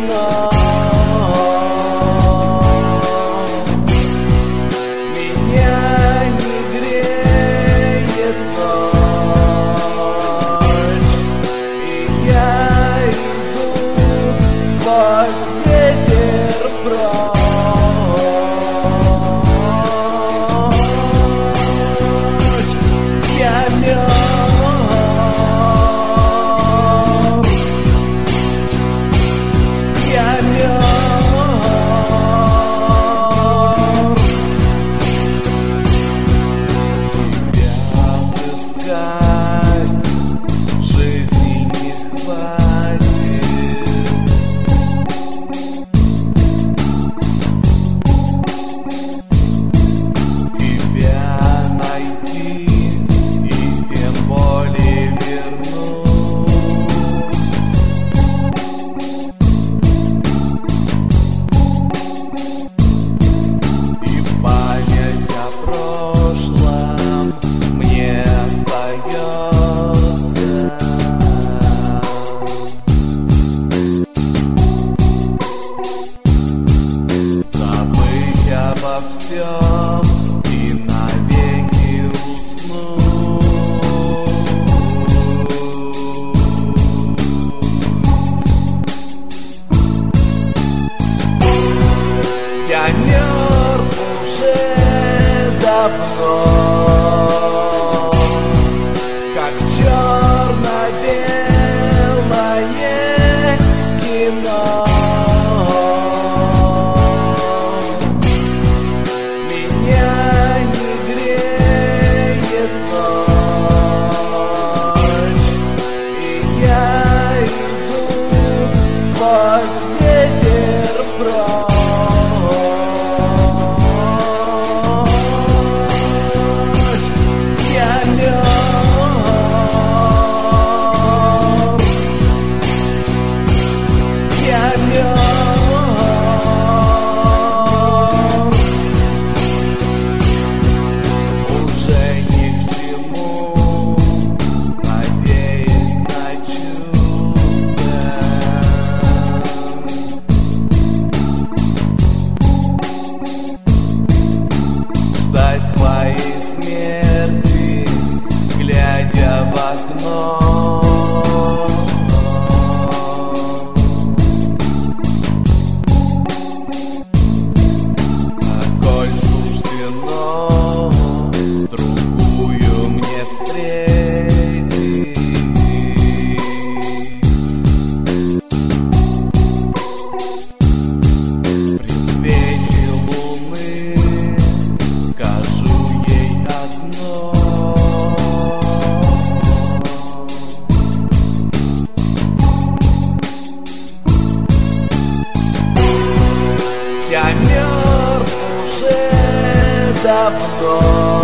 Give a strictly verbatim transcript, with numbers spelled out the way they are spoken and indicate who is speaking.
Speaker 1: кино. Меня не греет ночь, и я иду сквозь ветер прочь. Я мёртв, я мёртв. Тебя отыскать жизни не хватит. Тебя найти и тем более вернуть. И память о прошлом мне остается. Забыть обо всем и навеки уснуть. Я мертв уже давно, как черно-белое кино. Меня не греет ночь, и я иду сквозь ветер прочь. Я мёртв, я мёртв. Уже ни к чему надеясь на чудо. Ждать своей смерти, глядя в окно. А коль суждено другую мне встретить, при свете луны скажу ей одно: я мертв уже давно.